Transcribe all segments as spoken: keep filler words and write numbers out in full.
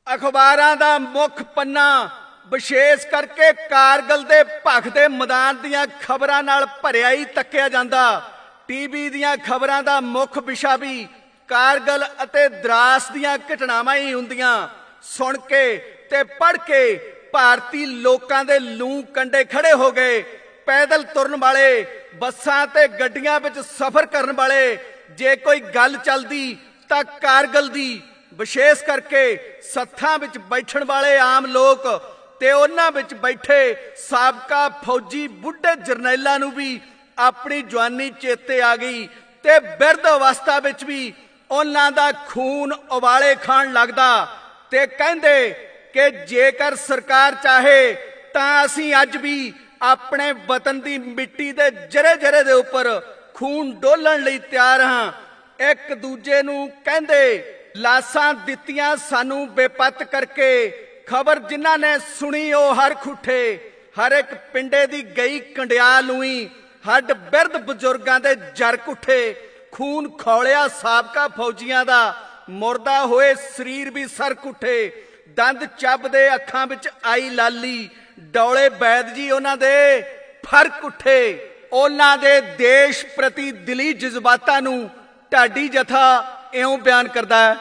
अखबारां दा मुख पन्ना विशेष करके कारगिल दे भखदे मैदान दीआं खबरां नाल भरिया ही तक्किया जांदा। टीवी दीआं खबरां दा मुख विशा भी कारगिल अते द्रास दीआं घटनावां ही हुंदियां। सुन के ते पढ़ के भारती लोकां दे लूं कंडे खड़े हो गए। पैदल तुरन वाले, बसां ते गड्डियां विच सफर करन वाले, जे कोई गल चलदी तां कारगिल दी, विशेष करके सत्थां विच बैठण वाले आम लोग ते उन्हां विच बैठे साबका फौजी बुढ़े जरनैलां नूं भी अपनी जवानी चेते आ गई ते बिरध अवस्था विच भी उन्हां दा खून उबाले खाण लगदा ते कहंदे कि जेकर सरकार चाहे तां असीं अज भी अपने वतन दी मिट्टी दे जरे जरे दे उपर खून डोलण लई तैयार हां। एक दूजे नूं कहंदे लाशां दित्तियां सानू बेपत करके, खबर जिन्हां ने सुनी ओ हर खुठे, हर एक पिंडे दी गई कंडियाल उई, हड्ड बिरध बजुर्गां दे जरक उठे। खून खौलिया साबका फौजियां दा, मुरदा होए शरीर भी सरक उठे। दंद चबदे अखां विच आई लाली, डौले बैद जी उन्हां दे फरक उठे। उन्हां दे देश प्रति दिली जज्बातां नूं ढाडी जथा इउं बयान करदा है।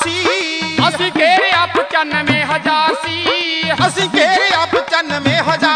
ਅਸੀਂ ਘੇਰਿਆ ਪਚਾਨਵੇਂ ਹਜ਼ਾਰ ਸੀ, ਅਸੀਂ ਘੇਰਿਆ ਪਚਾਨਵੇਂ ਹਜ਼ਾਰ